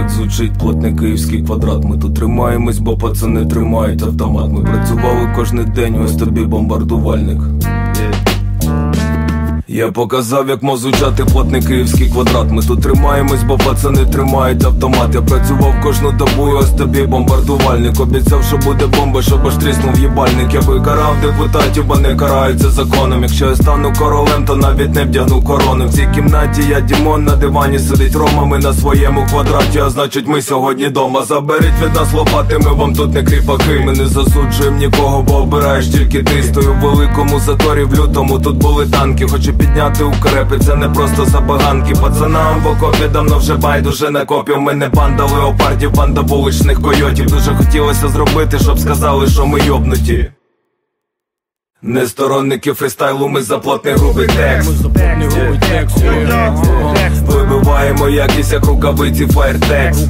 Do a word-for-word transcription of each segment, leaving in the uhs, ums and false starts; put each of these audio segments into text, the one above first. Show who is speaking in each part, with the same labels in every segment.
Speaker 1: як звучить плотний київський квадрат. Ми тут тримаємось, бо пацани тримають автомат. Ми працювали кожний день, ось тобі бомбардувальник. Я показав, як мов звучати плотний київський квадрат. Ми тут тримаємось, бо пацани тримають автомат. Я працював кожну добу, і ось тобі бомбардувальник. Обіцяв, що буде бомба, щоб аж тріснув їбальник. Я би карав депутатів, бо не караються законом. Якщо я стану королем, то навіть не вдягну корону. В цій кімнаті я Дімон, на дивані сидить Рома. Ми на своєму квадраті, а значить ми сьогодні дома. Заберіть від нас лопати, ми вам тут не кріпаки. Ми не засуджуємо нікого, бо обираєш тільки ти. Стою в великому заторі в лютому, тут були танки. Хочу підняти укрепи, це не просто забаганки. Пацанам в окопі давно вже байдуже на копів. Ми не банда леопардів, банда вуличних койотів. Дуже хотілося зробити, щоб сказали, що ми йобнуті. Не сторонники фристайлу, ми за плотний грубий текст. Вибиваємо якість, як рукавиці фаєртекст.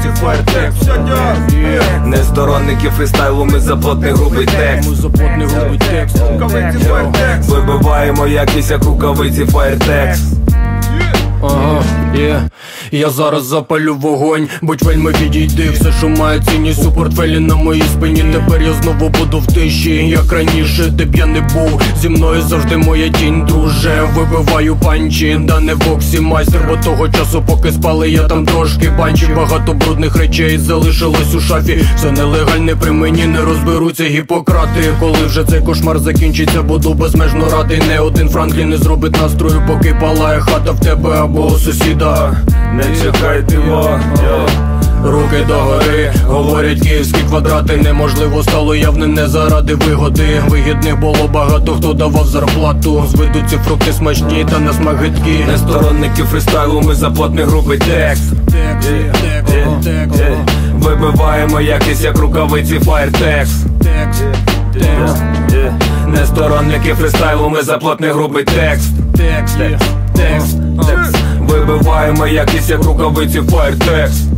Speaker 1: Не сторонники фристайлу, ми за плотний грубий текст. Вибиваємо якість, як рукавиці фаєртекст.
Speaker 2: Ага, є yeah. Я зараз запалю вогонь, будь вельми відійди. Все, що має цінність у портфелі на моїй спині. Тепер я знову буду в тиші, як раніше, де б я не був. Зі мною завжди моя тінь, друже. Вибиваю панчі, да не в боксі майстер. Бо того часу, поки спали, я там трошки банчі. Багато брудних речей залишилось у шафі. Все нелегальне при мені, не розберуться гіпократи. Коли вже цей кошмар закінчиться, буду безмежно радий. Не один Франклін не зробить настрою, поки палає хата в тебе або у сусіда.
Speaker 1: Не чекай диво,
Speaker 2: руки догори, говорять київські квадрати. Неможливо стало явне не заради вигоди. Вигідних було багато, хто давав зарплату. Зведуть ці фрукти смачні та на смак гидкі.
Speaker 1: Не сторонники фристайлу, ми за плотний грубий текст. Вибиваємо якість, як рукавиці фаєртекст. Не сторонники фристайлу, ми за плотний грубий текст. Вибиваємо якість, як рукавиці фаєртекст.